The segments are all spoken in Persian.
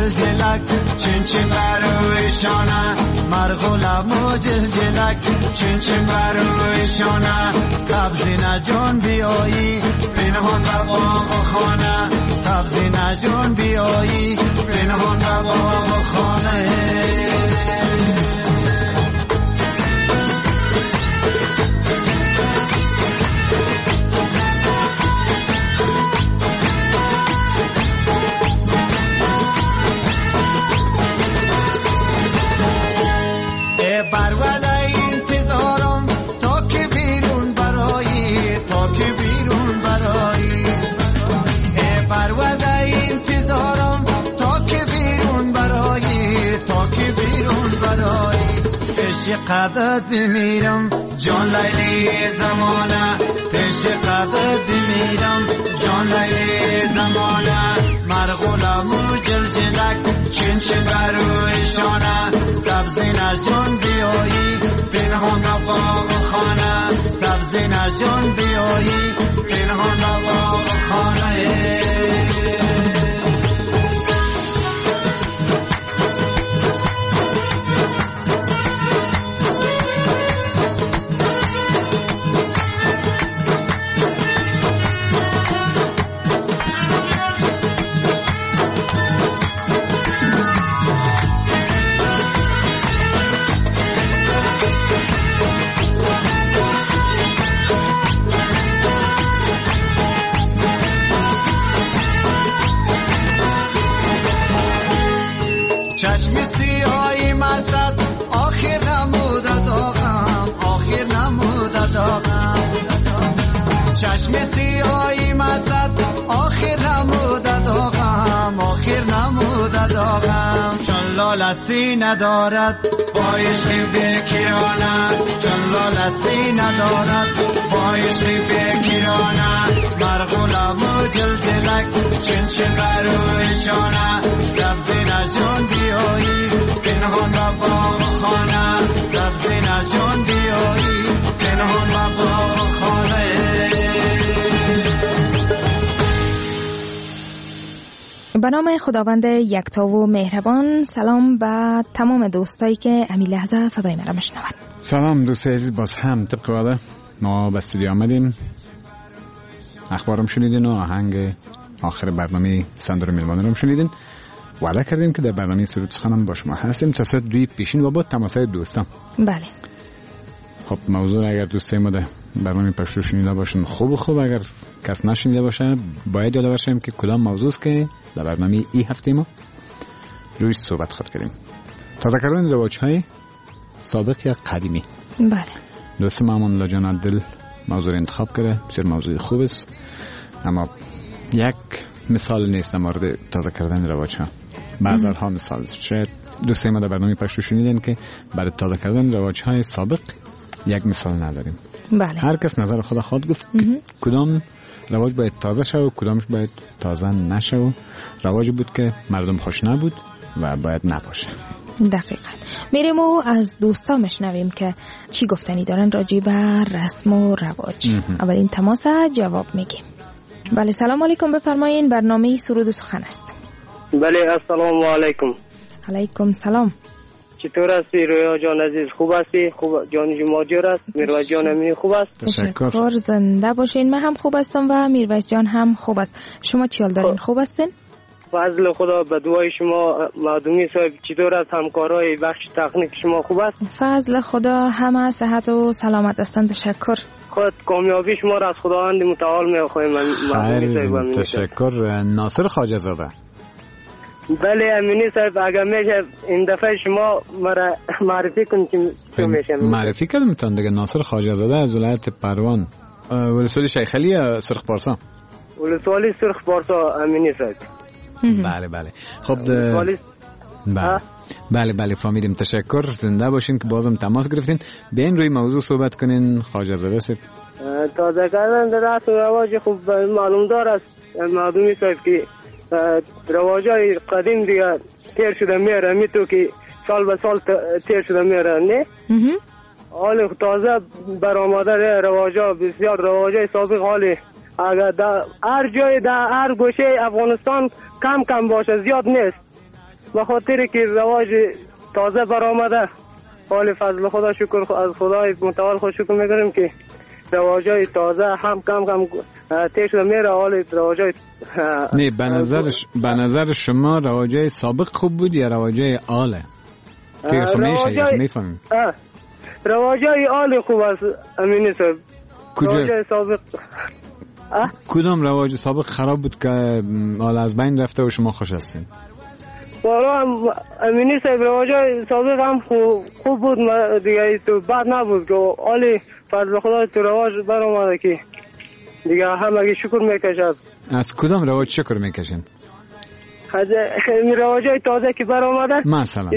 جلجلک چین چین برویشانه مرغولم جلجلک چین چین برویشانه سبزی نجون بیایی پنهان به باغ خانه سبزی نجون بیایی پنهان به باغ خانه قدرت بمیرم جان لیلی زمانه پیش قدرت بمیرم جان لیلی زمانه مرغولم و جلجلک چین چین برویشانه سبزی نجون بیایی پنهان باغ خانه سبزی نجون بیایی پنهان باغ خانه چشم سیاهی مزد آخر نموده داغم آخر نموده داغم چشم سیاهی مزد آخر نموده داغم آخر نموده داغم چون لالسی ندارد بایشتی بکیرانه چون لالسی ندارد بایشتی بکیرانه مرغولم و جلجلک چین چین برویشانه سبزی نجون بیایی پنهان و باغ خانه سبزی نجون بیایی پنهان و باغ خانه به نام خداوند یکتا و مهربان. سلام به تمام دوستایی که همین لحظه صدای مرا میشنون. سلام دوست عزیز، باز هم طبق وعده ما به استودیو آمدیم، اخبارم شنیدین و آهنگ آخر برنامه صندوق میلمانه رو شنیدین. وعده کردیم که در برنامه سرود سخنم با شما هستیم تا ساعت 2 پیشین و با تماسای دوستان. بله. خب موضوع اگر دوستای ما در برنامه پشتو شنیده باشن خوب، اگر کس نشنیده باشه باید یاد باشیم که کدام موضوع است که در برنامه این هفته ما رویش صحبت خود کردیم. تازه کردن رواج‌های سابق یا قدیمی. بله. دوست مامان الله جان دل موضوع انتخاب کرده، بسیار موضوع خوب است، اما یک مثال نیست در مورد تازه کردن رواج‌ها. بعضی‌ها مثال است. شاید دوستای ما در برنامه پشتو شنیدن که برای تازه کردن رواج‌های سابق یک مثال نداریم. بله. هر کس نظر خود گفت کدام رواج باید تازه شد و کدامش باید تازه نشد. رواجی بود که مردم خوش نبود و باید نباشه. دقیقاً. میریم و از دوستا میشنویم که چی گفتنی دارن راجع به رسم و رواج. اولین تماس جواب میگیم. بله سلام علیکم، بفرمایین، برنامه سرود و سخن است. بله السلام علیکم. علیکم سلام. چطور هستی رویا جان عزیز؟ خوب هستی؟ خوب جان جماجر است؟ میرویس جان امینی خوب است؟ تشکر، زنده باشین. من هم خوب هستم و میرویس جان هم خوب است. شما چی حال دارین؟ خوب هستین؟ فضل خدا به دعای شما. معدومی صاحب چطور است؟ همکارای بخش تکنیک شما خوب است؟ فضل خدا همه صحت و سلامت هستند. تشکر. خود کامیابی شما را از خداوند متعال میخوایم. معدومی صاحب تشکر. ناصر خواجه زاده. بله امینی صاحب اگر میشه این دفعه شما مرا معرفی کنید که میشه. معرفی کردم تان دیگه. ناصر خواجه زاده از ولایت پروان، ولسوالی شیخ علی سرخ پارسا. ولسوالی سرخ پارسا امینی صاحب. بله. خب بله فهمیدیم. تشکر، زنده باشین که بازم تماس گرفتین. بیاین روی موضوع صحبت کنین. خواجه زاده صاحب تازه کردن رسم و رواج خوب معلوم دار است معدومی صاحب که رواجای قدیم دیگه تیر شده میره، میتو که سال به سال تیر شده میره نه؟ حال تازه برآمده رواجا بسیار رواجای سابق حالی اگر در هر جای در هر گوشه افغانستان کم باشه، زیاد نیست. به خاطر که رواج تازه برآمده، حال فضل خدا شکر از خدای متعال خود شکر میکنیم که رواجای تازه هم کم تیش میره. حال رواجای نه به نظر شما رواجای سابق خوب بود یا رواجای آله؟ که خمیشه میفهمیم رواجای آل خوب است امینی صاحب. رواجای سابق کدام رواج سابق خراب بود که آل از بین رفته و شما خوش هستین؟ والا امینی صاحب رواجای سابق هم خوب بود دیگه، تو بد نبود که آل فضل خدا تو رواج برآمده که دیگه همه شکر میکشد. از کدام رواج شکر میکشین؟ از رواجای تازه که برآمده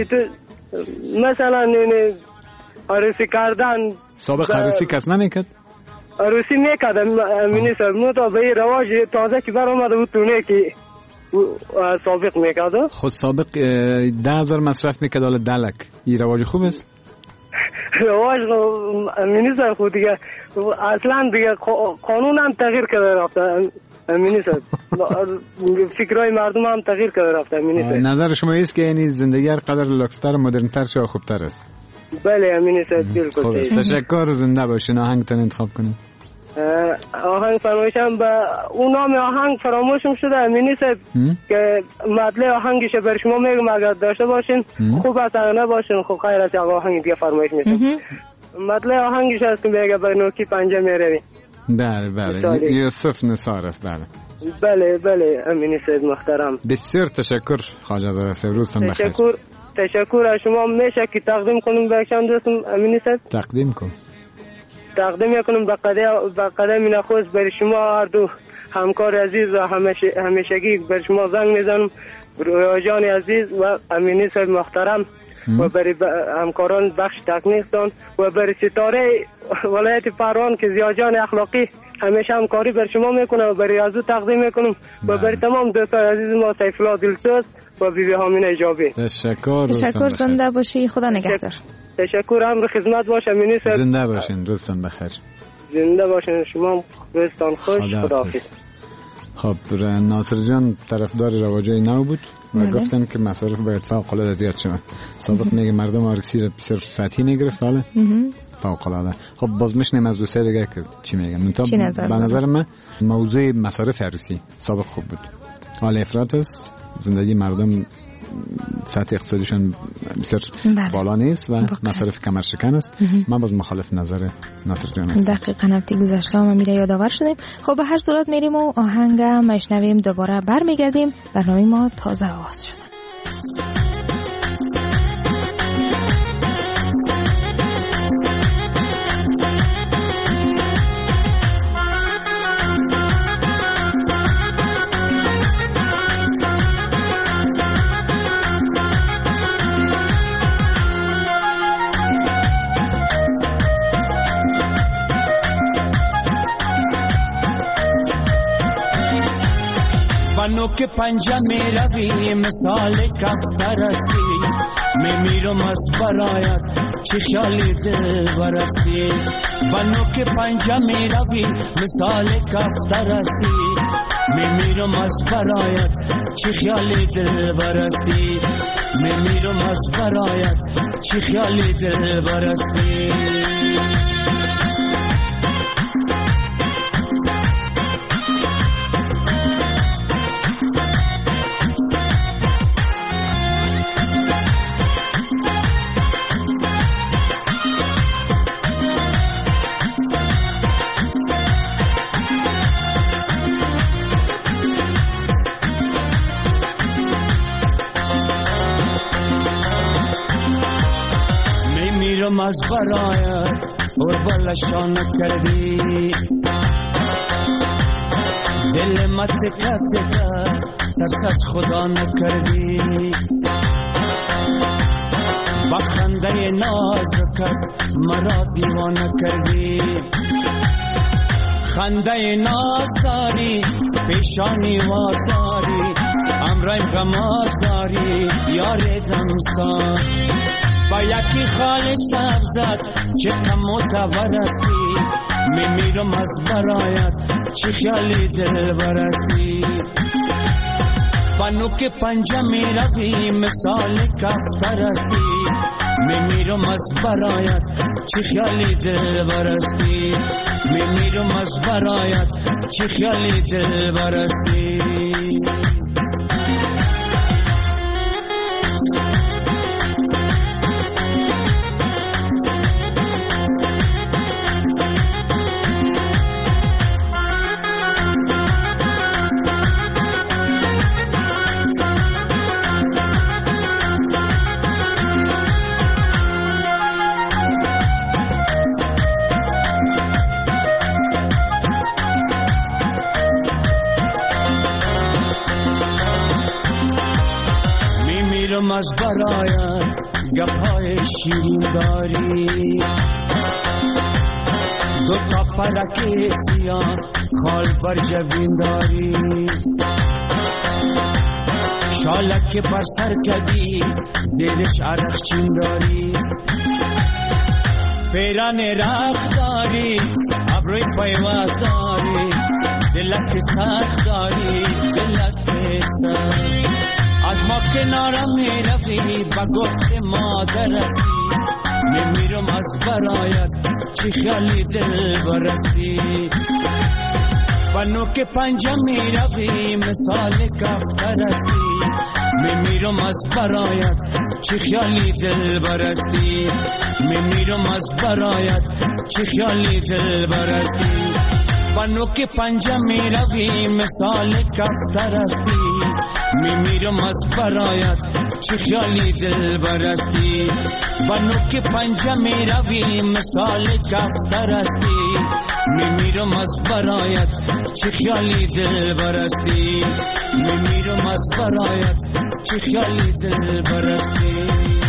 مثلا عروسی کردن. سابق عروسی کس نمیکرد؟ عروسی میکرد امینی صاحب، نو تا به رواج تازه که برآمده بود تونه که سابق میکرد. خود سابق 10,000 مصرف میکرد، حالا دلک. این رواج خوب است؟ رواج امینی صاحب خود دیگه اصلا دیگه قانون هم تغییر کرده رفته امینی صاحب. فکرهای مردم هم تغییر کرده رفته امینی صاحب. نظر شما است که یعنی زندگی هر قدر لاکستر مدرن‌تر شه خوبتر است؟ بله امینی صاحب بالکل. تشکر، زنده باشین. آهنگتون انتخاب کنید. آهنگ فرمایشم به اون نام آهنگ فراموشم شده امینی صاحب که مطلع آهنگش بر شما میگم اگر داشته باشین خوب است، اگر نباشین خب خیر است. آهنگ دیگه فرمایش میکنم. مطلع آهنگش هست که میگه به نوکی پنجه میروی. بله یوسف نثار است. بله امینی صاحب محترم. بسیار تشکر خواجه درست. روزتون بخیر. تشکر از شما. میشه که تقدیم کنیم به شما دوستم امینی صاحب؟ تقدیم کنم به قدم نخست بر شما هر دو همکار عزیز و همیشگی بر شما زنگ میزنم. رویا جان عزیز و امینی صاحب محترم و برای همکاران بخش تکنیکتان و برای ستاره ولایت پروان که زیا جان اخلاقی همیشه همکاری بر شما میکنه و برای از او تقدیم میکنم و برای تمام دوستان عزیز ما سیف الله دلسوز و بیبی هامین ایجابی. تشکر. زنده باشی. خدا نگهدار. تشکر. امر خدمت باشه امینی صاحب. زنده باشین. روزتون بخیر. زنده باشین شما. روزتون خوش. خداحافظ. خب ناصر جان طرفدار رواجای نو بود و گفتن که مصارف باید فوق العاده زیاد شه. سابق میگه مردم عروسی رو بسیار سطحی میگرفت، حالا فوق العاده. خب باز میشنیم از دوسته دیگه که چی میگن. به نظر من موضوع مصارف عروسی سابق خوب بود. حالا افراط است، زندگی مردم سطح اقتصادیشون بسیار بالا نیست و مصارف کمر شکن است. من باز مخالف نظر ناصر جان هستم. دقیقاً هفته گذشته ما میره یادآور شدیم. خب به هر صورت میریم و آهنگ میشنویم، دوباره برمیگردیم. برنامه ما تازه آغاز شده. بنو که پنجه می روی مثال کفتر استی، می میرم از برایت چه خیالی دل برستی. بنو که پنجه می روی مثال کفتر استی، می میرم از برایت چه خیالی دل برستی. می میرم از برایت چه خیالی دل برستی. از برایت قربالشان کردی، دل مت کفت ترس از خدا نکردی. با خنده نازکت مرا دیوانه کردی. خنده ناز داری پیشانی واز داری، امرایم غماز داری یار دمسان. با یکی خال سبزت چه کم متورستی، می میرم از برایت چه خیالی دل برستی. بانو که پنجه می روی مثال کفتر هستی میمیرم از برایت چه خیالی دل برستی میمیرم از برایت چه خیالی دل برستی از برایت گپ‌های شیرین داری دو تا پلک سیاه خال بر جبین داری شالک بر سر کدی زیرش عرق چین داری پیران رخ داری ابروی پیواز داری دلک سخت داری دلک سخت از ما کنارم میروی با گفت مادر هستی میمیرم از برایت چه خیالی دل برستی با نوک پنجه میروی مثال کفتر هستی میمیرم از برایت چه خیالی دل برستی میمیرم از برایت چه خیالی دل برستی با نوک پنجه میروی مثال کفتر هستی میمیرم از برایت چه خیالی دل برستی با نوک پنجه میروی مثال کفتر هستی میمیرم از برایت چه خیالی دل برستی میمیرم از برایت چه خیالی دل برستی.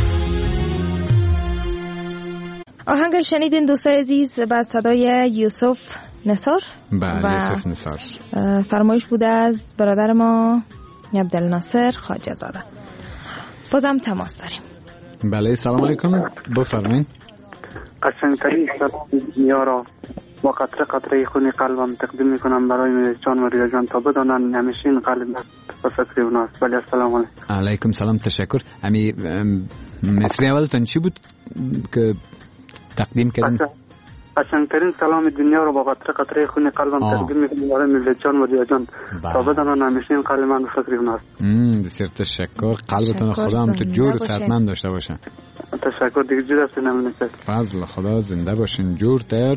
آهنگ شنیدین دوستای عزیز با صدای یوسف نثار. بله یوسف نثار. فرمایش بوده از برادر ما عبدالناصر خواجه زاده. بازم تماس داریم. بله سلام علیکم بفرمایید. قشنگترین سلام دنیا را با قطره قطره خون قلبم تقدیم میکنم برای میرجان و ریاجان تا بدانن همیشه قلب و فکر اوناست. بله السلام علیکم. علیکم سلام تشکر. امی مصری اولتون چی بود که تقدیم کردن؟ قشنگترین سلام دنیا رو با قطره قطره خون قلبم تقدیم میکنم برای میرجان و ریاجان تا بدانن همیشه قلب من و فکر اوناست. بسیار تشکر. قلبتون خدا هم تو جور و صحتمند داشته باشه. تشکر دیگه جور هستین نمونید. فضل خدا زنده باشین جور تر.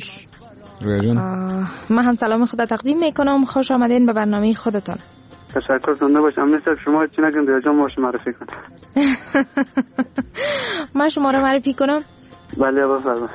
من هم سلام خدا تقدیم میکنم. خوش آمدین به برنامه خودتون. تشکر زنده باشم. مثل شما چی نگم ریاجان ما شما معرفی کنم. من شما رو معرفی کنم؟ بله بفرمایید.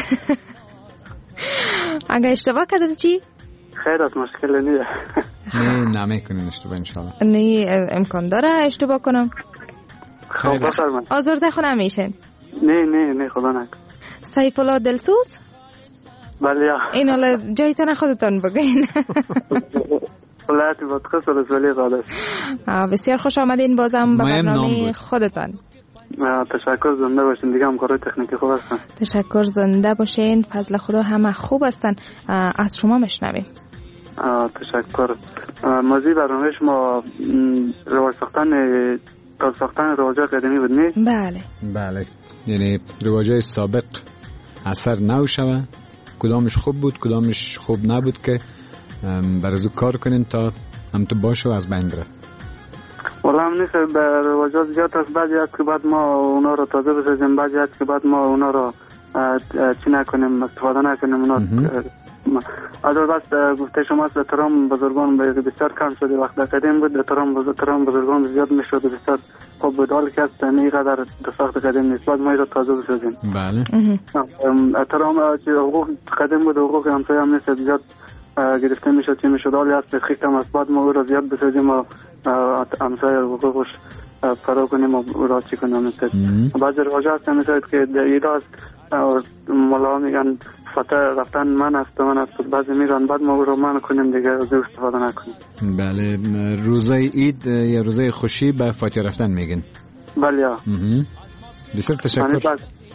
اگه اشتباه کردم چی؟ خیر است مشکل نیست. نه نمیکنین اشتباه انشالله. نه امکان داره اشتباه کنم. خب بفرمایید. آزرده خو نمیشین؟ نه خدا نکنه. سیف الله دلسوز؟ بله. این حالا جایتان خودتان بگین. ولایت بادغیس ولسوالی قادس. بسیار خوش آمدین بازم به برنامه خودتان. تشکر زنده باشین. دیگه همکارای تکنیکی خوب هستن. تشکر زنده باشین. فضل خدا همه خوب هستن. از شما میشنویم. تشکر. موضوع برنامه شما رواج ساختن رواج قدیمی بود نه؟ بله یعنی رواجای سابق اثر نو شوه کدامش خوب بود کدامش خوب نبود که برازو کار کنین تا هم تو باشه و از بین بره. والا هم نیست به رواجات زیاد است. بعضی هست که بعد ما اونا رو تازه بسازیم بعضی هست که بعد ما اونا رو چی نکنیم استفاده نکنیم اونا از بس گفته شما است احترام بزرگان بسیار کم شده. وقت قدیم بود احترام بزرگان زیاد میشد و بسیار خوب بود. حال که است اینقدر ساخت قدیم نیست. بعد ما رو تازه بسازیم. بله احترام حقوق قدیم بود حقوق همسایه هم نیست زیاد گرفته میشد چی میشد. حالی هست خیلی کم است. بعد ما او را زیاد بسازیم و همسایه حقوقش فرا کنیم و او را چی کنیم. بعضی رواج هست میشد که ایده است ملا میگن رفتن من است بعضی میرن بعد ما او را من کنیم دیگه از او استفاده نکنیم. بله روزه اید یا روزه خوشی به فاتحه رفتن میگن. بله بسیار تشکر.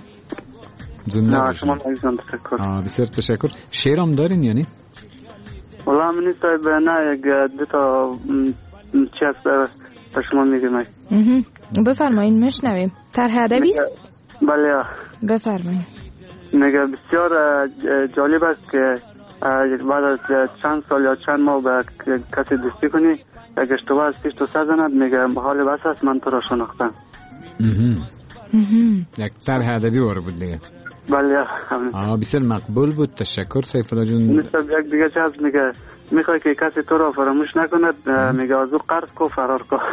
نه شما عزیزم تشکر. بسیار تشکر. شعر هم دارین یعنی؟ والله من نیست نه یک دو تا چی است به شما میگم. بفرمایید میشنویم. طرح ادبی است؟ بله. بفرمایید. میگه بسیار جالب است که بعد از چند سال یا چند ماه به کسی دوستی کنی یک اشتباه از پیش تو سازند. میگه حال بس است من تو را شناختم. یک طرح ادبی واره بود دیگه. بله. بسیار مقبول بود. تشکر سیف الله جون. مثل یک دیگه چیز میگه میخوای که کسی تو را فراموش نکند، میگه از او قرض کو فرار کو.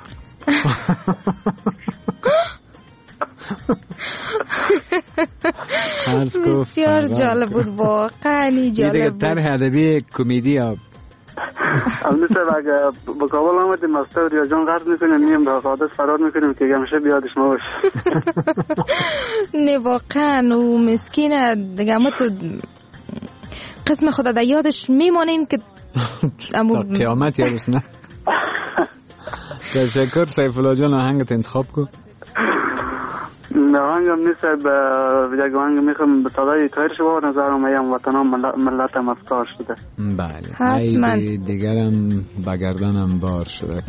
بسیار جالب بود، واقعا جالب بود. طرح ادبی کمدی ها. مثل اگه با کابل آمدیم ماستا ریا جان قرض میکنیم نیم به حادث فرار میکنیم که همیشه بیادش ما باشه. نه واقعا و مسکینه دیگه. اما تو قسم خدا در یادش میمانین که تا قیامت یادش نه. تشکر سیف الله جان. آهنگت انتخاب کن. آهنگم نیست یک آهنگ میخوام به صدای تایر شما نظرم ایم وطنم ملتم افکار شده. بله حتما. دیگرم بگردنم بار شده.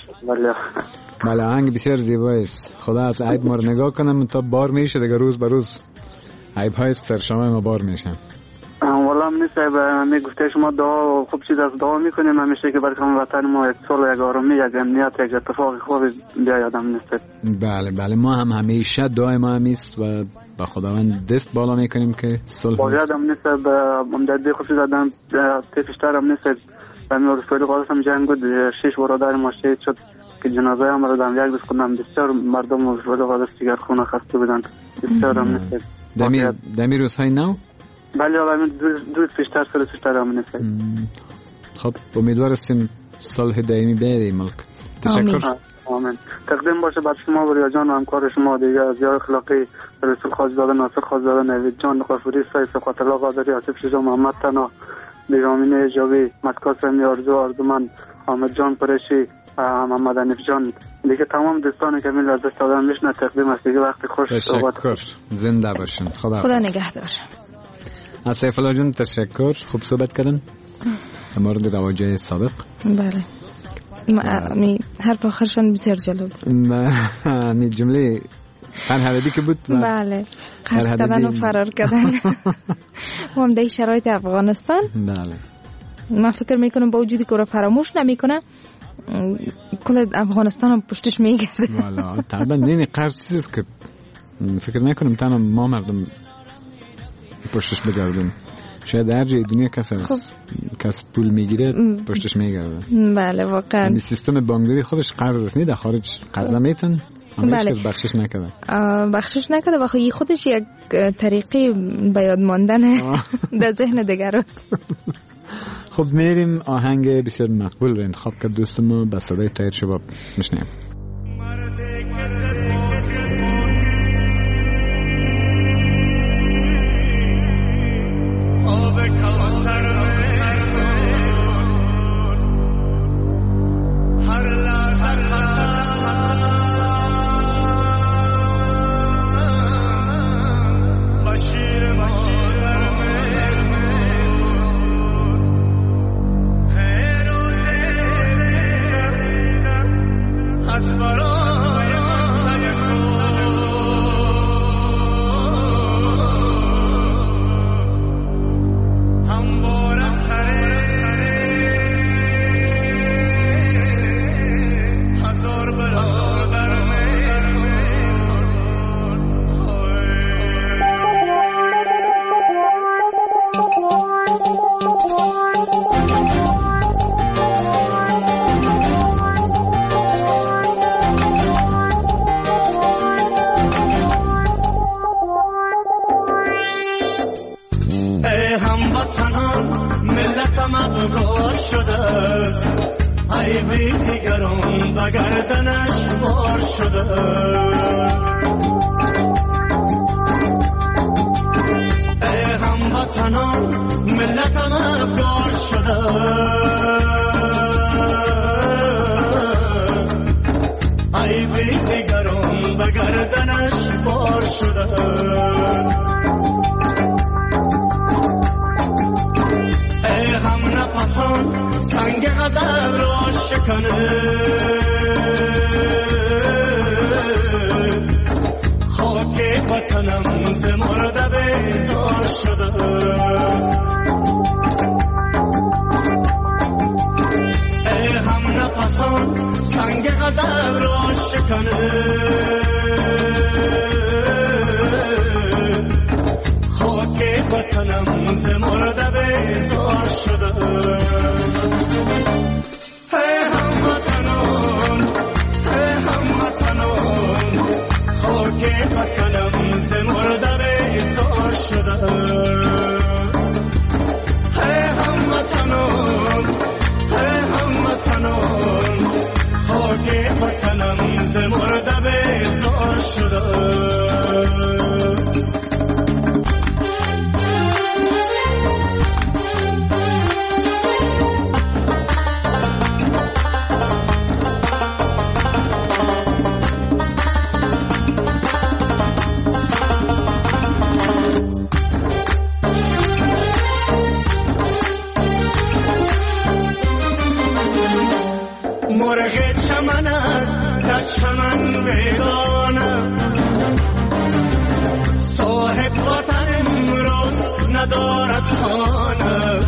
بله آهنگ بسیار زیبایی است. خدا از عیب ما رو نگاه کنم تا بار میشه دیگه. روز به روز عیب های سر شما ما بار میشن. والله من صاحب میگفته شما دعا خوب چیز از دعا میکنیم همیشه که برای وطن ما یک صلح، یک آرامی، یک امنیت، یک اتفاق خوب بیاید. نیست. بله ما هم همیشه دعای ما همیست و با خداوند دست بالا میکنیم که صلح باید. هم نیست امدادی خوشی دادم تیفشتر هم نیست. همین رسول قاسم جنگ بود 6 برادر ما شهید شد که جنازه هم رو دم یک روز کنم. بسیار مردم رسول قاسم دیگر خونه خسته بودند. بسیار هم نیست. دمی روزهای نو. بله من دو پیشتر سال پیشتر هم نیست. خب امیدوار هستیم صلح دائمی بیاید ملک. تشکر. آمین. تقدیم باشه بر شما و ریا جان و همکار شما دیگه زیار اخلاقی رسول خواجزاده ناصر خواجزاده نوید جان غفوری سایف صفات الله قادری آصف شجاع محمد تنا بیرامین اجابی مکاس آرزومند حامد جان قریشی محمد حنیف جان دیگه تمام دوستان که من از دست دادن میشنه تقدیم است دیگه. وقت خوش. تشکر. زنده باشین. خدا نگهدار. از سیف الله جون تشکر. خوب صحبت کردن در مورد رواجه سابق. بله حرف آخرشان بسیار جالب بود. جمله طرح ادبی که بود. بله قرض کردن و فرار کردن. ما هم در شرایط افغانستان. بله من فکر میکنم با وجودی که رو فراموش نمیکنه کل افغانستان هم پشتش میگرده. والا طبعا نه قرض چیزی که فکر نکنم تنها ما مردم پشتش بگردیم. شاید هر جای دنیا کس پول میگیره پشتش میگرده. بله واقعا. این سیستم بانکداری خودش قرض است. نه در خارج قرض میتن اما هیچ کس بخشش نکرده. واقعا خودش یک طریقی به یاد ماندن در ذهن دیگر است. خب میریم آهنگ بسیار مقبول رو انتخاب کرد دوست ما به صدای طاهر شباب میشنیم. سنگ غضب را شکنه وطنم ز مرده بیزار شده است. ای هم نفسان سنگ غضب را شکنه، خاک وطنم ز مرده بیزار شده است. ای هموطنان، ای هموطنان، خاک وطنم ز مرده بیزار شده است. ای هموطنان، ای هموطنان، خاک وطنم ز مرده بیزار شده است. مرغ چمن است در چمن ویرانه، صاحب وطن امروز ندارد خانه.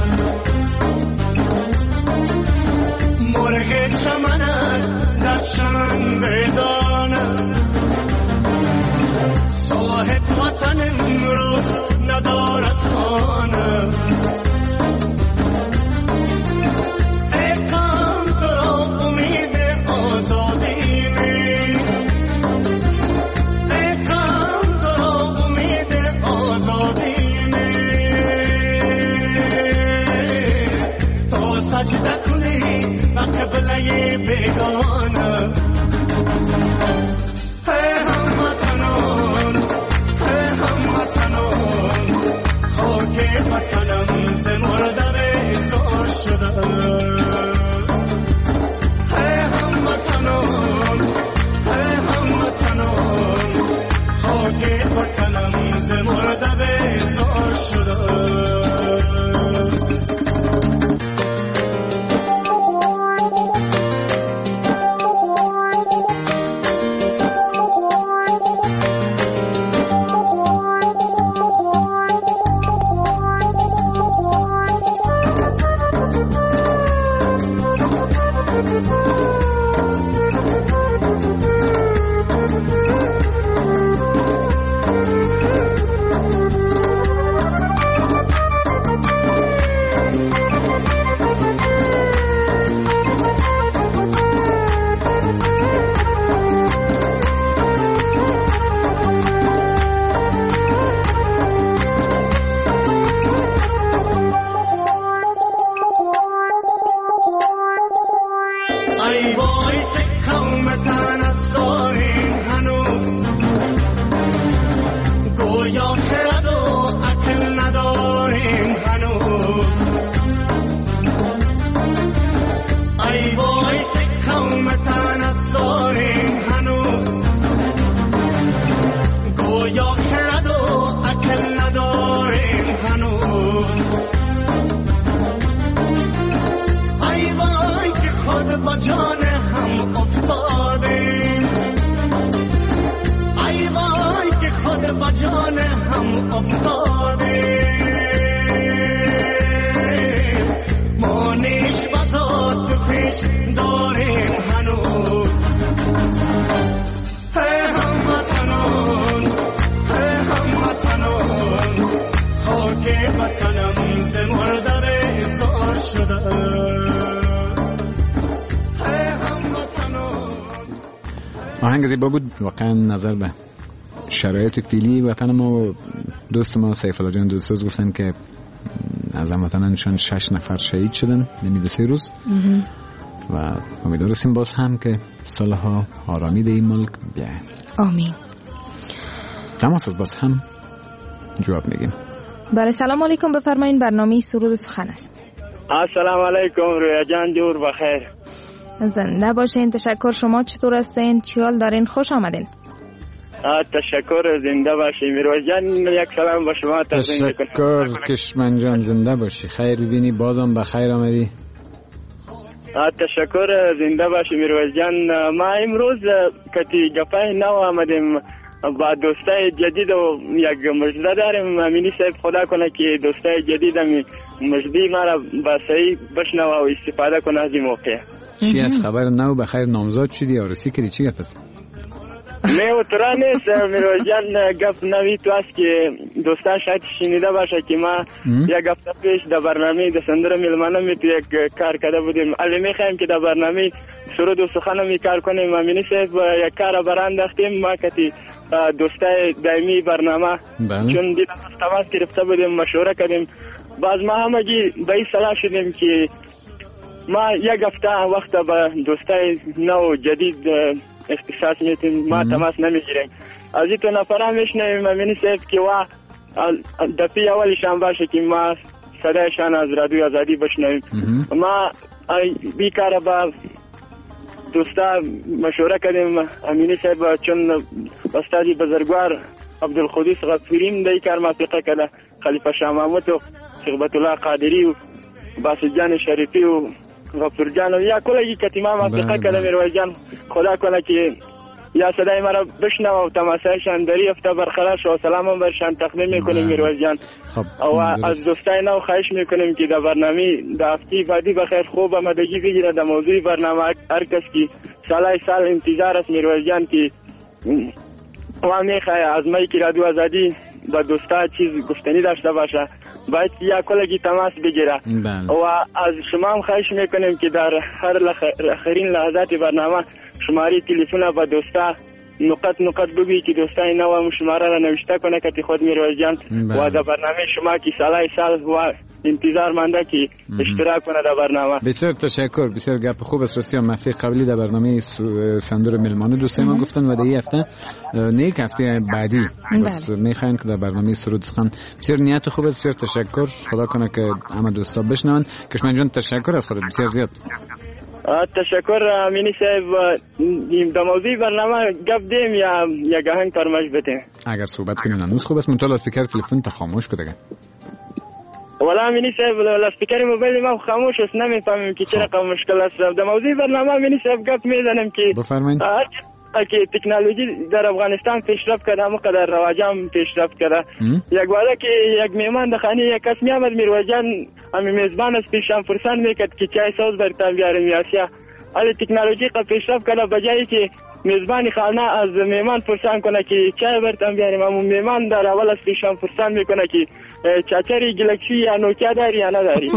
مرغ چمن است در چمن ویرانه، صاحب وطن امروز ندارد خانه. بیگانه ای هموطنان، ای هموطنان، خاک وطنم ز مرده بیزار شده است. ای هموطنان، ای هموطنان، خاک وطنم ز مرده بیزار شده است. آهنگ زیبا بود واقعا. نظر به شرایط فعلی وطن ما و دوست ما سیف الله جان دوستوز گفتن که از هموطنانشان 6 نفر شهید شدن نمی 2-3 روز و امیدواریم باز هم که سالها آرامی ده این ملک بیاید. آمین. تماس از باز هم جواب میگیم. بله سلام علیکم، بفرمایین. برنامه سرود سخن است. السلام علیکم رویا جان، جور بخیر. زنده باشین. تشکر. شما چطور هستین؟ چی حال دارین؟ خوش آمدین. تشکر. زنده باشی میروز جان. یک سلام با شما تقدیم میکنم. تشکر کشمن جان، زنده باشی. خیر ببینی، بازم بخیر آمدی. تشکر. زنده باشی میروز جان. ما امروز کتی گپای نو آمدیم با دوستای جدید و یک مجده داریم. امینی صاحب خدا کنه که دوستای جدید مجدی ما را با صحیح بشنوه و استفاده کنه از این موقع. چی از خبر نو؟ بخیر نامزاد شدی عروسی کردی چی گپ است؟ نه و ترا نیست میروز جان، گپ نوی تو است که دوستا شاید شنیده باشه که ما یک هفته پیش در برنامه د سندره میلمانه می تو یک کار کرده بودیم. علی میخوایم که در برنامه سرود و سخن می کار کنیم. امینی صاحب یک کار برانداختیم ما کتی دوستای دائمی برنامه چون دیدم تماس گرفته بودیم مشوره کردیم. باز ما همگی به این صلاح شدیم که ما یک هفته وقت با دوستای نو جدید اختصاص میتیم، ما تماس نمیگیریم. از این تو نفره میشنیم امینی صاحب که و دفعه اولیشان باشه که ما صدایشان از رادیو آزادی بشنویم. ما بیکاره با دوستا مشوره کردیم. امینی صاحب چون استاد بزرگوار عبدالقدوس غفوریم در این کار موافقه کرده، خلیفه شاه محمود و شیخ الله قادری و باسط جان شریفی و غفور جان و یا کلگی کتیما موافقه کرده. میروز جان خدا کنه که یا صدای مرا بشنو و تماسایشان دری افته برقرار شو و سلام هم برشان تقدیم میکنیم میروز جان. و از دوستای نو خواهش میکنیم که در برنامه در هفته بعدی بخیر خوب آمادگی بگیره در موضوع برنامه. هر کس که سال انتظار است میروز جان که و میخواه از مایی که رادیو آزادی با دوستا چیز گفتنی داشته باشه باید یا کلگی تماس بگیره. و از شما هم خواهش میکنیم که در هر آخرین لحظات برنامه شماره تلفن با دوستا نقط بگویی که دوستای نو هم شماره را نوشته کنه که خود میروز جان و در برنامه شما که سال و انتظار مانده که اشتراک کنه در برنامه. بسیار تشکر، بسیار گپ خوب است. راستی هفته قبلی در برنامه سندره میلمانه دوستای ما گفتن و در این هفته نیک هفته بعدی میخواین که در برنامه سرود سخن. بسیار نیت خوب است، بسیار تشکر. خدا کنه که همه دوستا بشنون. کشمن جان تشکر از خودت بسیار زیاد. تشکر امینی صاحب. در موضوع برنامه گپ دیم یا یک آهنگ فرمایش بده؟ اگر صحبت کنیم هنوز خوب است. منتها اسپیکر تلفن تا خاموش کده. ولی امینی صاحب اسپیکر موبایل ما خاموش است، نمیفهمیم که چرا مشکل است. در موضوع برنامه امینی صاحب گپ میزنیم که بفرمایید. که تکنولوژی در افغانستان پیشرفت کرده، همون قدر رواجم پیشرفت کرده. یک وعده که یک میهمان در خانه یک کس میامد میروز جان همین میزبان از پیشم فرصت میکرد که چای ساز برتن بیاریم آسیا. ولی تکنولوژی قد پیشرفت کرده بجایی که میزبان خانه از میهمان فرصت کنه که چای برتن بیاریم، همون میهمان در اول از پیشم فرصت میکنه که چاچری گلکسی یا نوکیا داری یا نداری.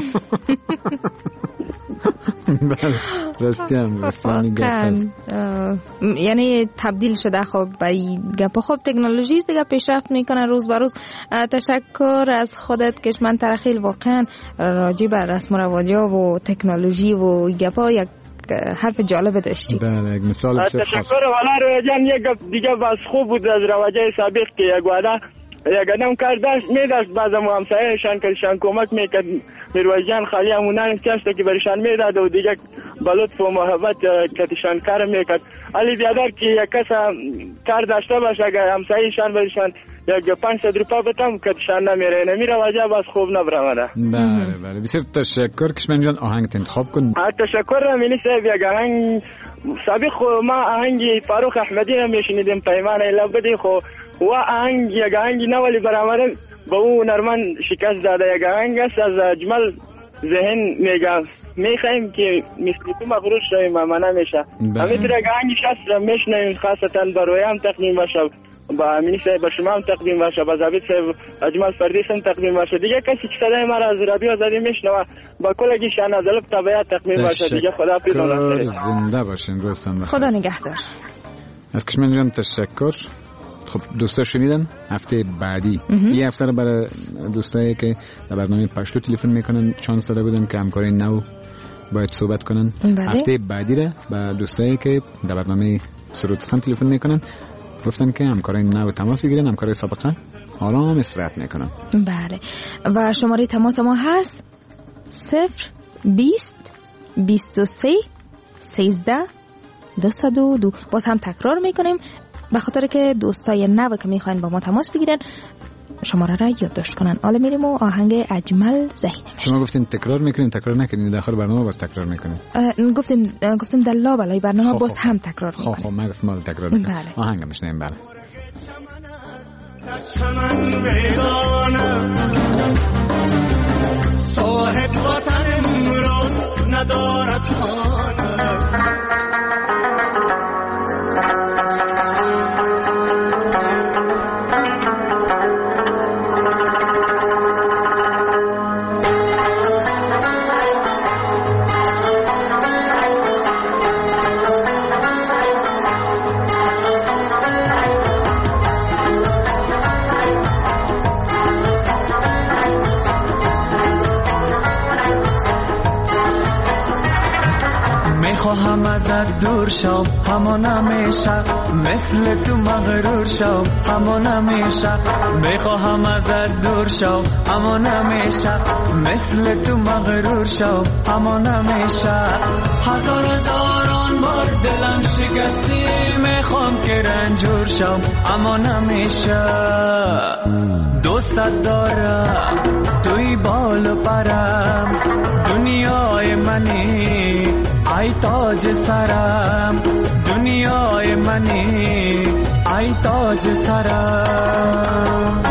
راستی هم یعنی تبدیل شده خب به گپ. خب تکنولوژی است دیگه، پیشرفت میکنه روز به روز. تشکر از خودت کشمن ترخیل. واقعا راجع بر رسم و رواج‌ها و تکنولوژی و گپا یک حرف جالب داشتی. بله یک مثال تشکر. والا جان یک گپ دیگه باز خوب بود از رواجای سابق که یک وعده یک آدم کار داشت میداشت بعضم همسایه‌شان کشان کمک میکرد. میروز جان خالی همونان کشته که برشان میداد و دیگه بلطف و محبت کتشان کار میکرد. علی بیادر که یک کس کار داشته باشه اگر همسایه‌شان برشان یک 500 روپیه بتم کتشان نمیره نمیره واجه باز خوب نبرامده. بله بسیار تشکر. کشمن جان آهنگ انتخاب کن. تشکر امینی صاحب. یک آهنگ سابق ما آهنگ فاروق احمدی رو میشنیدیم پیمان لبدی خو و آهنگ یک آهنگ نولی برآمده با اون نرمن شکست داده. یک آهنگ است از اجمل ذهن میگم میخوایم که مثل تو مغرور شویم اما نمیشه. همینطور یک آهنگ شست رو میشنویم خاصتا برویم تقدیم باشه، با امینی صاحب با شما هم تقدیم باشه، با زابط صاحب اجمل فردیس هم تقدیم باشه. دیگه کسی که صدای ما از رادیو آزادی میشنوه با کلگی شان از الف تابعیت تقدیم باشه. دیگه خدا پیدا زنده باشین. روزتان بخیر. خدا نگهدار. از کشمن جان تشکر. خب دوستا شنیدن هفته بعدی یه هفته رو برای دوستایی که در برنامه پشتو تلفن میکنن چانس داده بودن که همکاری نو باید صحبت کنن. هفته بعدی رو با دوستایی که در برنامه سرود سخن تلفن میکنن گفتن که همکاری نو تماس بگیرن، همکاری سابقه آرام استراحت میکنن. بله و شماره تماس ما هست 020 23 13 202. باز هم تکرار میکنیم به خاطر که دوستای نو که میخواین با ما تماس بگیرن شماره را یادداشت کنن. حالا میریم و آهنگ اجمل ذهین. شما گفتین تکرار میکنین، تکرار نکنین، داخل برنامه باز تکرار میکنین. گفتیم در لابلای برنامه باز هم تکرار میکنین. خب من گفتم تکرار میکنین. آهنگ میشنیم. بله در چمن میدانم صاحب وطن امروز ندارد خانه. خواهم ازت دور شو همان همیشه، مثل تو مغرور شو همان همیشه. میخواهم ازت دور شو همان همیشه، مثل تو مغرور شو همان همیشه. هزار هزاران بار دلم شکستی، میخوام که رنجور شو همان همیشه. دوستت دارم توی بال و پرم، دنیای منی ای تاج سرم، دنیای منی ای تاج سرم.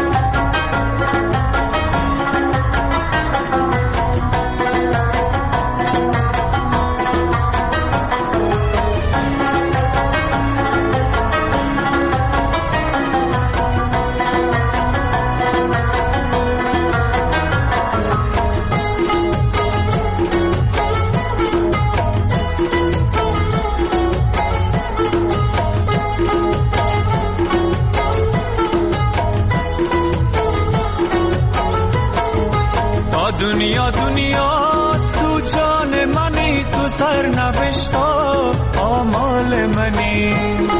دنیا دنیاست تو جان منی، تو سر نوشتا آمال منی.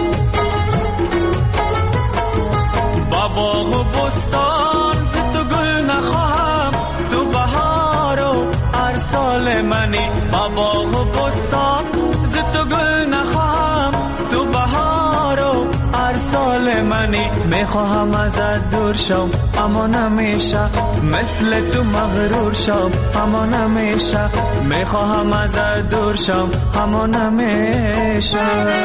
با باغ و بستان ز تو گل نخواهم، تو بهار و ارسال منی. با باغ و بستان ز تو گل نخواهم، تو بهار و ارسال منی. میخواهم ازت دور شو اما نمیشه، مثل تو مغرور شو اما نمیشه. میخواهم ازت دور شو اما نمیشه.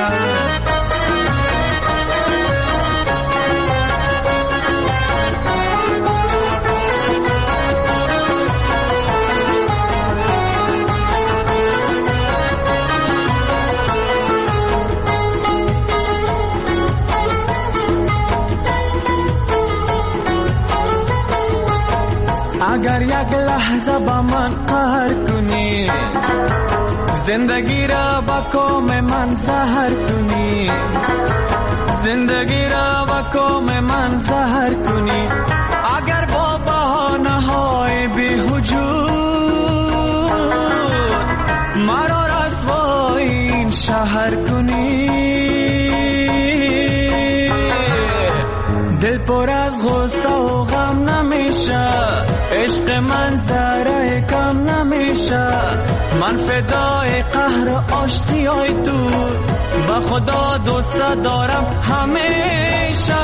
اگر یک لحظه با من قهر کنی، زندگی را با کام من زهر کنی، زندگی را با کام من زهر کنی. اگر با بهانه های بی‌وجود مرا رسوای این شهر کنی، دل پر از غصه و غم نمیشه، عشق من ذره کم نمیشه. من فدای قهر و آشتیای تو، با خدا دوست دارم همیشه.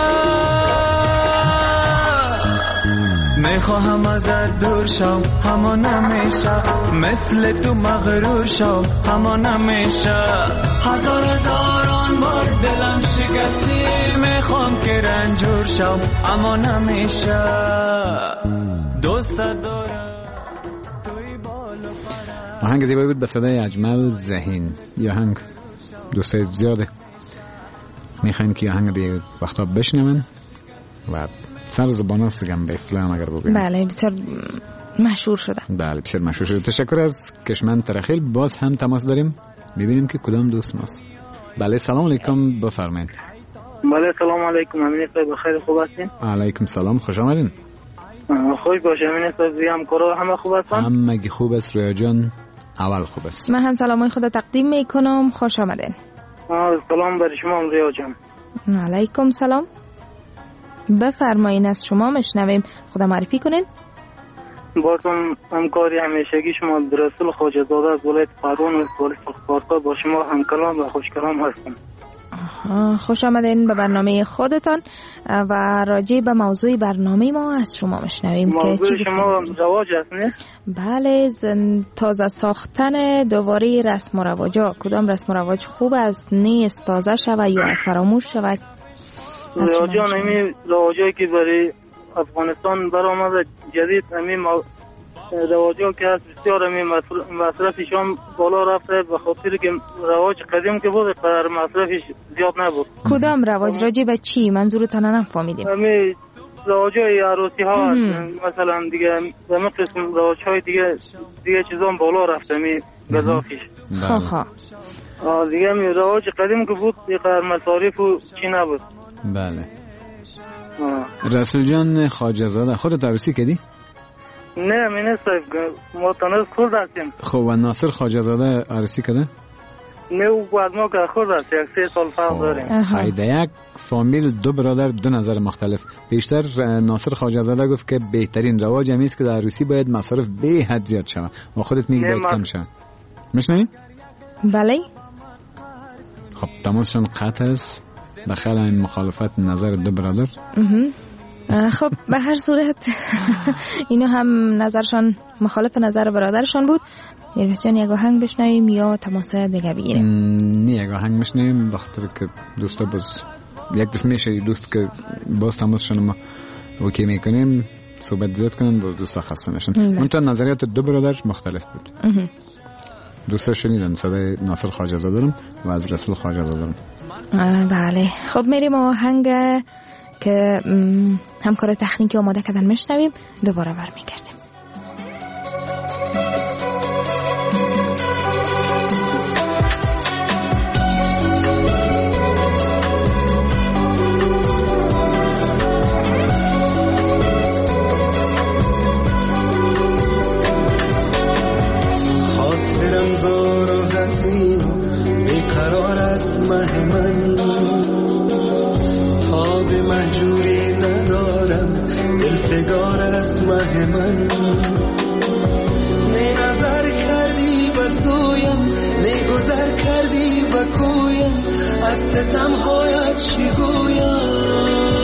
میخواهم ازت دور شو اما نمیشه، مثل تو مغرور شو اما نمیشه. هزار هزاران بار دلم شکستی، میخوام که رنجور شو اما نمیشه. دوست دارم توی بال و پرم. آهنگ زیبایی بود به صدای اجمل ذهین. یه آهنگ دوستای زیاده میخواین که آهنگ دیگه وقتا بشنون و سر زبان سگم به اسلام اگر بگویم. بله بسیار مشهور شده. بله بسیار مشهور شده. تشکر از کشمن ترخیل. باز هم تماس داریم ببینیم که کدام دوست ماست. بله سلام علیکم بفرمایید. بله سلام علیکم. امین صاحب بخیر خوب هستین؟ علیکم سلام خوش آمدین. خوش باشه امین صاحب. همکارا همه خوب هستن؟ همگی خوب است. رویا جان اول خوب است. من هم سلامای خود تقدیم میکنم. خوش آمدین. سلام بر شما رویا جان. علیکم سلام. بفرمایین از شما مشنویم. خدا معرفی کنین. بازم همکاری همیشگی شما عبدالرسول خواجه زاده از ولایت قرون و ولایت فقرقا با شما همکلام و خوشکلام هستم. خوش آمدین به برنامه خودتان و راجع به موضوع برنامه ما از شما مشنویم که موضوع شما رواج است نه؟ بله تازه ساختن دوباره رسم و رواجا. کدام رسم و رواج خوب است نیست تازه شود یا فراموش شود جان همین رواجایی که برای افغانستان برآمده جدید همین رواجا که هست بسیار همین مصرفشان بالا رفته به خاطر که رواج قدیم که بود قدر مصرفش زیاد نبود. کدام رواج؟ راجع به چی؟ منظورتان نفهمیدیم. همین رواجای عروسی ها مثلا دیگه همین قسم رواج های دیگه چیزان بالا رفته همین گذافش. دیگه همین رواج قدیم که بود قدر مصارف و چی نبود. بله. رسول جان خواجه زاده خودت عروسی کردی؟ نه من نیستم، ما تنها خود هستیم. خب و ناصر خواجه زاده عروسی کرده؟ نه او بعد ما که خود هست 3 سال فرق داریم. در یک فامیل 2 برادر 2 نظر مختلف. بیشتر ناصر خواجه زاده گفت که بهترین رواج همی است که در عروسی باید مصارف به حد زیاد شود و خودت میگی باید کم شود. میشنوی؟ بله. خب تماسشون قطع است داخل این مخالفت نظر 2 برادر. خب به هر صورت اینو هم نظرشان مخالف نظر برادرشان بود. میرسیان یک آهنگ بشنویم یا تماس دیگه بگیریم؟ نه یک آهنگ بشنویم بخاطر که دوستا باز یک دفعه میشه دوست که باز تماسشون ما اوکی میکنیم صحبت زیاد کنن با دوستا خسته نشن. منتها نظریات 2 برادر مختلف بود. دوستا شنیدن صدای ناصر خواجه زاده دارم و از رسول خواجه زاده دارم. بله خب میریم آهنگ که همکار تکنیکی آماده کردن میشنویم دوباره برمیگردیم. خاطرم زار و حزین بیقرار از مه من خواب مهجوری ندارم دلفگار از مه من نه نظر کردی و سویم نه گذر کردی و کویم از ستم هایت چی گویم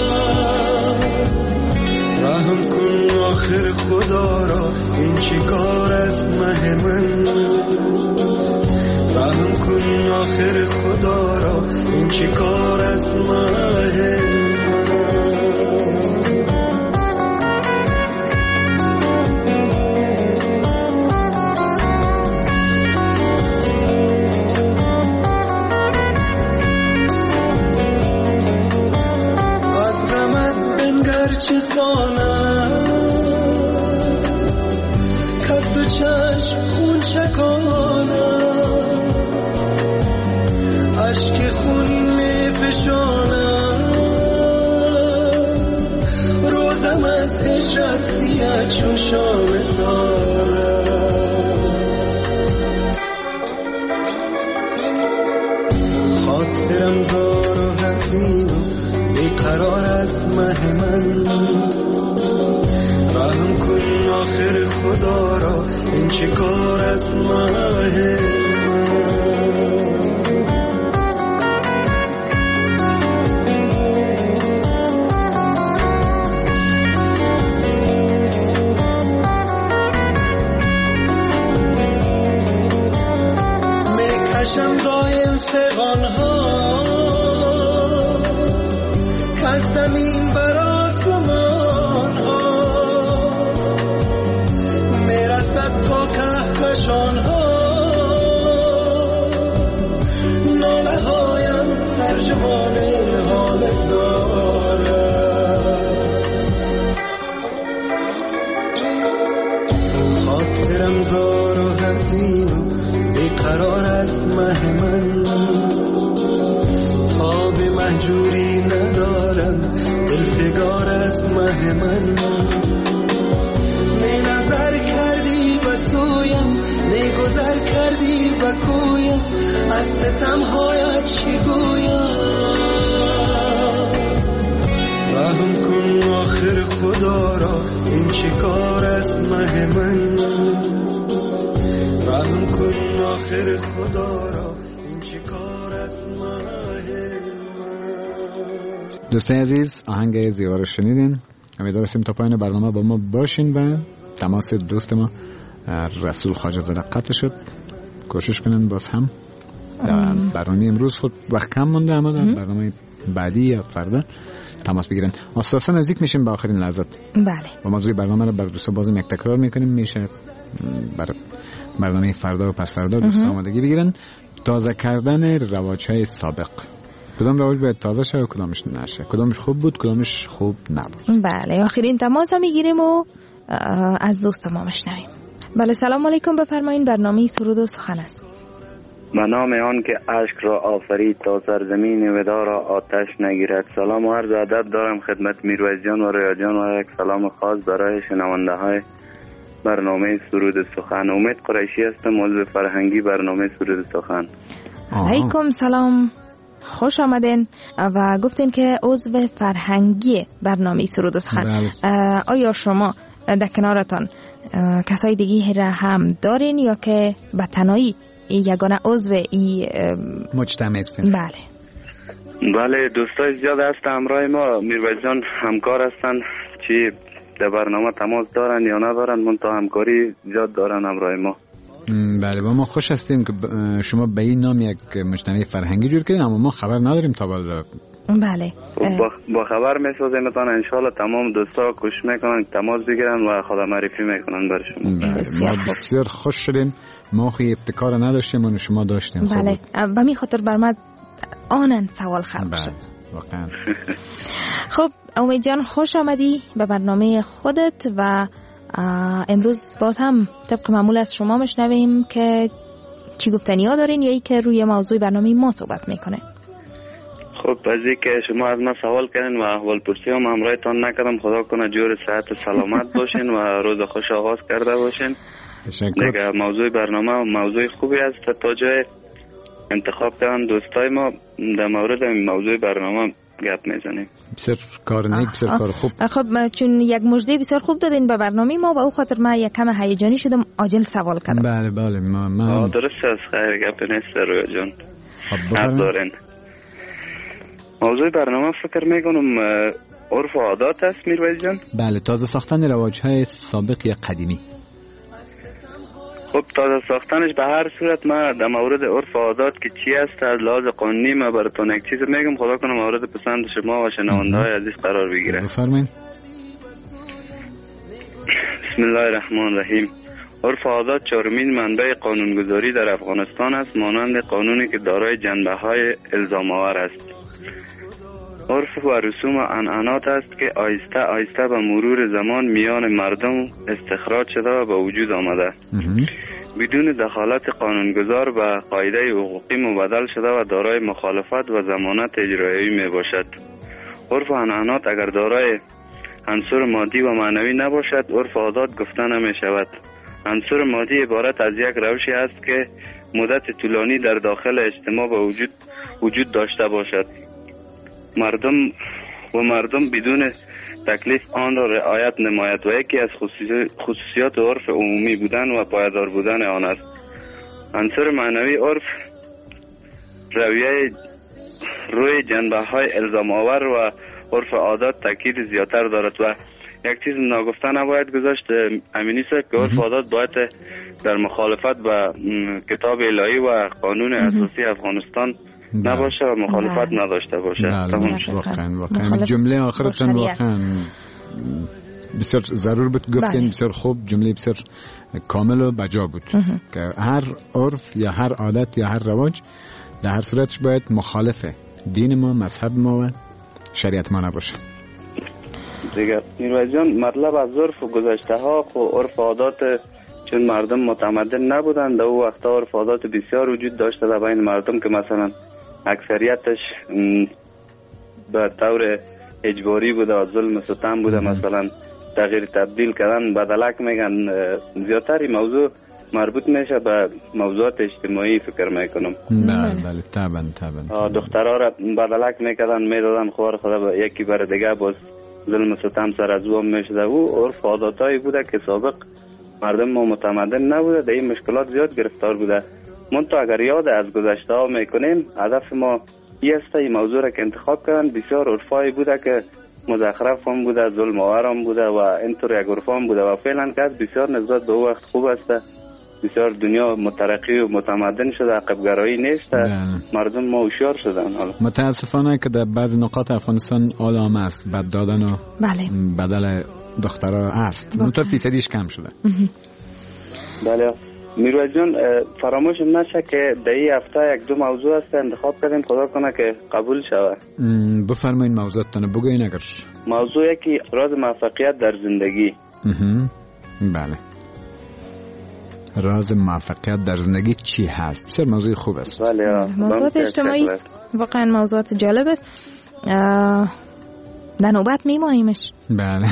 رحم کن آخر خدا را این چی کار از مه من رحم کن آخر خدا را این چی کار از مه از غمت بنگر چه سانم کز دو چشم خون چکانم عشق خونین می فشانم روزم از هجرت سیاه چون شام تارست خاطرم زار و حزین و بیقرار از مه من رحم کن آخر خدا را این چه کار از مه میکشم دایم فغانها که زمین بر آسمان ها میرسد تا کهکشان ها ناله هایم ترجمان حال زار است خاطرم زار و حزین و بیقرار از مه من خواب مهجوری ندارم دلفگار از مه من نه نظر کردی و سویم نه گذر کردی و کویم از ستم هایت چی گویم رحم کن آخر خدا را این چی کار از مه من رحم کن آخر خدا را این چی کار از مه دوستان عزیز آهنگ زیبا رو شنیدین. امیدوارم تا پایان برنامه با ما باشین و تماس دوست ما رسول خواجه زاده قطع شد. کوشش کنن باز هم برنامه امروز خود وقت کم مونده، اما در برنامه بعدی یا فردا تماس بگیرن. اساسا نزدیک میشیم به آخرین لحظات. بله. و موضوع برنامه رو بر دوستا بازم یک تکرار میکنیم، میشه بر برنامه فردا و پس فردا دوستا آمادگی بگیرن. تازه کردن رواج‌های سابق. کدام رواج باید تازه شه و کدامش نشه، کدامش خوب بود کدامش خوب نبود. بله، آخرین تماس میگیریم و از دوست ما میشنویم. بله، سلام علیکم، بفرمایید. برنامه سرود و سخن است. به نام آن که اشک را آفرید تا سرزمین ودا را آتش نگیرد. سلام و عرض ادب دارم خدمت میرویس جان و رویا جان و یک سلام خاص برای شنونده های برنامه سرود سخن. امید قریشی هستم، عضو فرهنگی برنامه سرود سخن. علیکم سلام، خوش آمدین و گفتین که عضو فرهنگی برنامه سرود و سخن. آیا شما در کنارتان کسای دیگه را هم دارین یا که به تنهایی یگانه عضو مجتمع هستین؟ بله، دوستای زیاد هست همراه ما. میرویس جان همکار هستن، چی در برنامه تماس دارن یا ندارن، منتها همکاری زیاد دارن همراه ما. بله، با ما خوش هستیم که شما به این نام یک مجتمع فرهنگی جور کردین، اما ما خبر نداریم تا بالا. بله، با خبر میسازیم تان انشالله تمام دوستا کوشش میکنن تماس بگیرن و خدا معرفی میکنن بر شما. ما بسیار خوش شدیم، ما خوی ابتکار نداشتیم و شما داشتیم. بله، به می خاطر بر ما آنن سوال خلق شد. واقعا. خب امید جان، خوش آمدی به برنامه خودت و امروز باز هم طبق معمول از شما مشنویم که چی گفتنی ها دارین یا ای که روی موضوع برنامه ما صحبت میکنه. خب از این که شما از ما سوال کردین و احوال پرسی هم همراهتان نکردم، خدا کنه جور صحت و سلامت باشین و روز خوش آغاز کرده باشین. دیگه موضوع برنامه موضوع خوبی است، تا جای انتخاب کردن دوستای ما در مورد موضوع برنامه گپ میزنیم. بسیار کار نیک، بسیار کار خوب. خب چون یک مژده بسیار خوب دادین به برنامه ما و او خاطر من یک کم هیجانی شدم، عاجل سوال کردم. بله ما درست است، خیر گپ نیست رویا جان. خب دارین موضوع برنامه فکر میکنم عرف و عادات است میرویس جان. بله، تازه ساختن رواج‌های سابق یا قدیمی. خب تازه ساختنش به هر صورت ما در مورد عرف و عادات که چی است از لحاظ قانونی ما براتون یک چیز میگم، خدا کنه مورد پسند شما و شنونده های عزیز قرار بگیره. بفرمایید. بسم الله الرحمن الرحیم. عرف و عادات چهارمین منبع قانونگذاری در افغانستان است، مانند قانونی که دارای جنبه‌های الزام‌آور است. عرف و رسوم و عنعنات است که آیسته آیسته به مرور زمان میان مردم استخراج شده و به وجود آمده، بدون دخالت قانونگذار به قاعده حقوقی مبدل شده و دارای مخالفت و ضمانت اجرایی می باشد. عرف و عنعنات اگر دارای عنصر مادی و معنوی نباشد، عرف و عادات گفته نمی شود. عنصر مادی عبارت از یک روشی است که مدت طولانی در داخل اجتماع به وجود داشته باشد. مردم بدون تکلیف آن را رعایت نماید و یکی از خصوصیات عرف عمومی بودن و پایدار بودن آن است. عنصر معنوی عرف رویه روی جنبه‌های الزام آور و عرف عادات تاکید زیادتر دارد و یک چیز ناگفته نباید گذاشت امینی است که عرف عادات باید در مخالفت با کتاب الهی و قانون اساسی افغانستان نباشه و مخالفت نداشته باشه. واقعا جمله آخرتون واقعا بسیار ضرور بود گفتین. بسیار خوب، جمله بسیار کامل و بجا بود که هر عرف یا هر عادت یا هر رواج در هر صورتش باید مخالف دین ما، مذهب ما و شریعت ما نباشه. دیگه میرویس جان، مطلب از عرف و گذشته ها خو عرف عادات چون مردم متمدن نبودن در اون وقت عرف عادات بسیار وجود داشته در بین مردم که مثلا اکثریتش به طور اجباری بوده، ظلم و ستم بوده، مثلا تغییر تبدیل کردن بدلک میگن. زیادتری موضوع مربوط میشه به موضوعات اجتماعی فکر میکنم. بله طبعا دخترها را بدلک میکردن میدادن خوار خدا یکی بر دیگه، باز ظلم و ستم سر از او میشده. او عرف عاداتایی بوده که سابق مردم ما متمدن نبوده، در این مشکلات زیاد گرفتار بوده. منتها اگر یاد از گذشته ها میکنیم، هدف ما این است این موضوع را که انتخاب کردن بسیار عرفایی بوده که مزخرف هم بوده، ظلم آور هم بوده و اینطور یک عرف هم بوده و فعلا که بسیار نسبت به او وقت خوب است بسیار دنیا مترقی و متمدن شده، عقبگرایی نیست. مردم ما هوشیار شدن. حالا متاسفانه که در بعض نقاط افغانستان آلام است، بد دادن و بدل دخترها است، منطقه فیصدیش کم شده. بله میرویس جان، فراموش نشه که در این هفته یک دو موضوع است انتخاب کردیم، خدا کنه که قبول شود. بفرمایید موضوعتون بگوین. اگر موضوع یکی راز موفقیت در زندگی. بله، راز موفقیت در زندگی چی هست؟ بسیار موضوع خوب است. بله، موضوعات اجتماعی است، واقعا موضوعات جالب است. در نوبت میمانیمش. بله.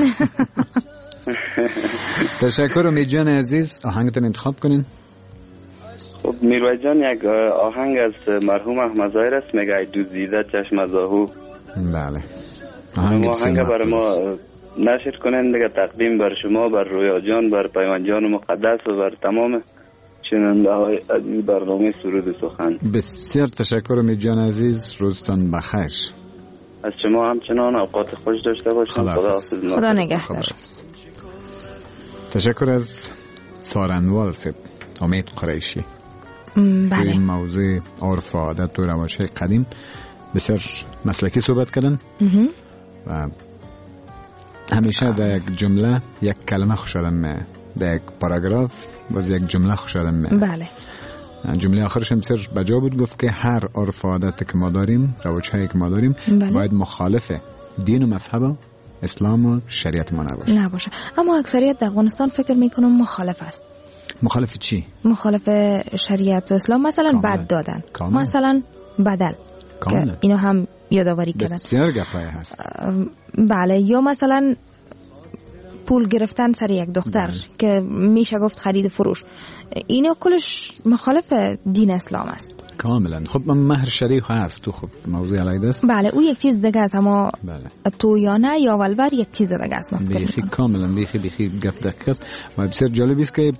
تشکر. امید جان عزیز، آهنگتون انتخاب کنین. خب میرویس جان، یک آهنگ از مرحوم احمد ظاهر است، میگه دوزیده چشم از آهو. بله، آهنگ برای ما نشر کنین دیگه، تقدیم بر شما، بر رویا جان، بر پیمان جان مقدس و بر تمام شنونده های عزیز برنامه سرود سخن. بسیار تشکر امید جان عزیز، روزتان بخیر. از شما همچنان اوقات خوش داشته باشید. خدا نگهدار. تشکر از سارنوال صاحب امید قریشی. بله، این موضوع عرف و عادت و رواج‌های قدیم بسیار مسلکی صحبت کردن و همیشه در یک جمله یک کلمه خوش آدم، در یک پاراگراف باز یک جمله خوش آدم. بله، جمله آخرش هم بسیار بجا بود، گفت که هر عرف و عادت که ما داریم، رواج‌هایی که ما داریم، باید مخالف دین و مذهب اسلام و شریعت ما نباشه. اما اکثریت در افغانستان فکر میکنم مخالف است. مخالف چی؟ مخالف شریعت و اسلام، مثلا بد دادن، مثلا بدل، که اینو هم یادآوری کردن. بسیار گپای هست. بله، یا مثلا پول گرفتن سر یک دختر که میشه گفت خرید فروش، اینو کلش مخالف دین اسلام است. کاملا. خب مهر شریع هست تو، خب موضوع علیده است. بله، او یک چیز دیگه است، اما تو یا نه یا ولور یک چیز دیگه است. بیخی کاملا بیخی گپ دقیق است و بسیار جالب است که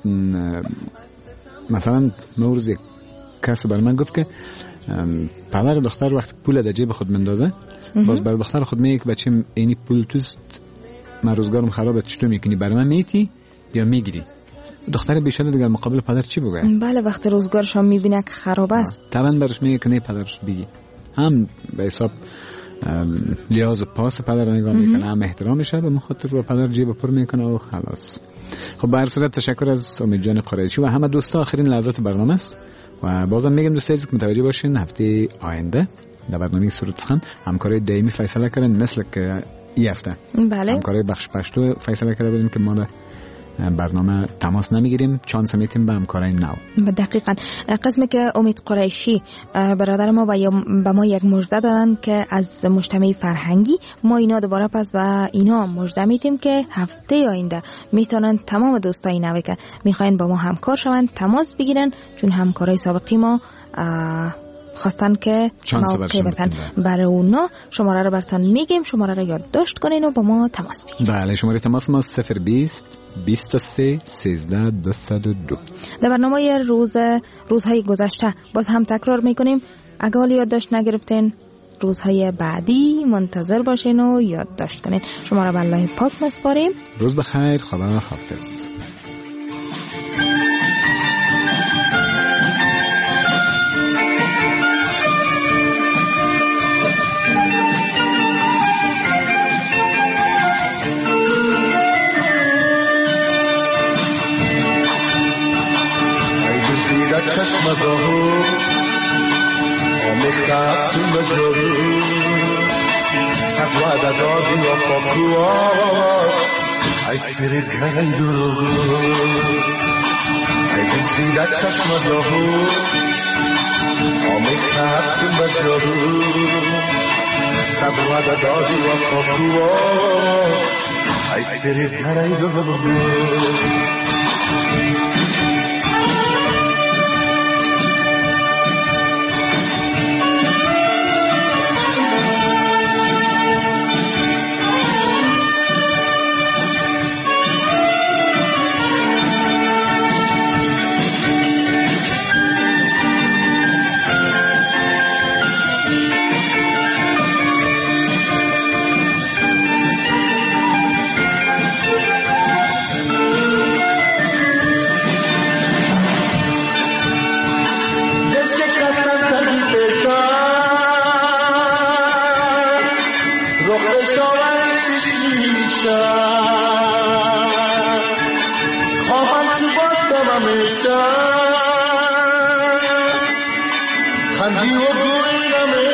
مثلا نوروز یک کس بر من گفت که پدر دختر وقت پول در جیب خود مندازه، باز بر دختر خود میگه که بچه‌م اینی پول توست، من روزگارم خرابه، چطور میکنی برای من میتی یا میگیری؟ دختر بیچاره دیگه مقابل پدر چی بگه؟ بله، وقتی روزگارش هم میبینه که خراب است، طبعا برش میگه که نه پدرش بگی، هم به حساب لیاز پاس پدر نگاه میکنه، هم احترامش و مخاطر رو پدر جیب پر میکنه و خلاص. خب به هر صورت تشکر از امید جان قریشی و همه دوستا. آخرین لحظات برنامه است و بازم میگم دوستایی که متوجه باشین هفته آینده در برنامه سرود سخن همکارای دائمی فیصله کردن، مثل که این هفته همکارای بخش پشتو فیصله کرده بودیم که ما در برنامه تماس نمیگیریم، چانس میتیم به همکارای نو. دقیقاً. قسمی که امید قریشی برادر ما به ما یک مژده دادن که از مجتمع فرهنگی ما اینا دوباره پس به اینا مژده میتیم که هفته آینده میتونن تمام دوستای نوی که میخواین با ما همکار شوند تماس بگیرن، چون همکارای سابقی ما خواستن که موقع بتن برای اونا. شماره رو براتون میگیم، شماره رو یادداشت کنین و با ما تماس بگیرین. بله، شماره تماس ما 020 23 13 202. در برنامه روزهای گذشته باز هم تکرار میکنیم، اگه حال یادداشت نگرفتین روزهای بعدی منتظر باشین و یادداشت کنین. شماره به الله پاک مسپاریم. روز بخیر، خدا حافظ. چشم از آهو آمیخته افسون به جارو صد وعده دادی یا پاکوها ای فریبگر ای دروغو ای دزدیده چشم از آهو آمیخته افسون به جارو صد وعده دادی یا پاکوها ای فریبگر ای دروغو. داورش میشم خواهم تو باستم همیشم خندی و گوی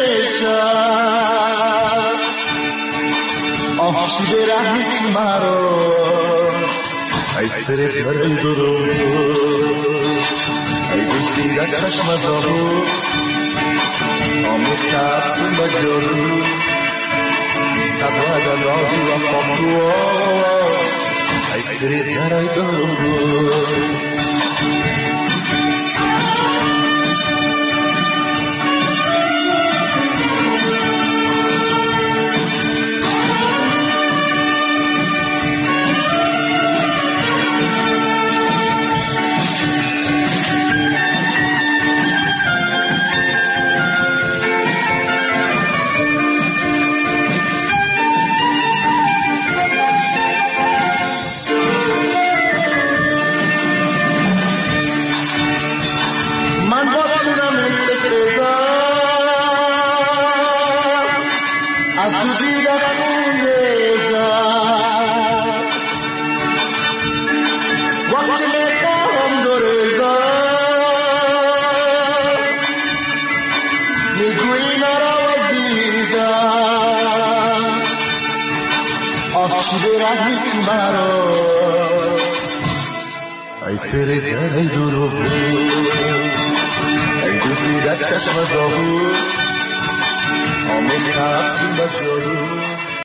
نمیشم آخشی به رحمی مرا ای فرق ای درو ای دوستی در چشم زابو آمیخته افسون با جارو سباد راهی و خامرو ای فرق ای درو ای فرق ای درو ای دوستی در چشم زابو آمیخته افسون با جارو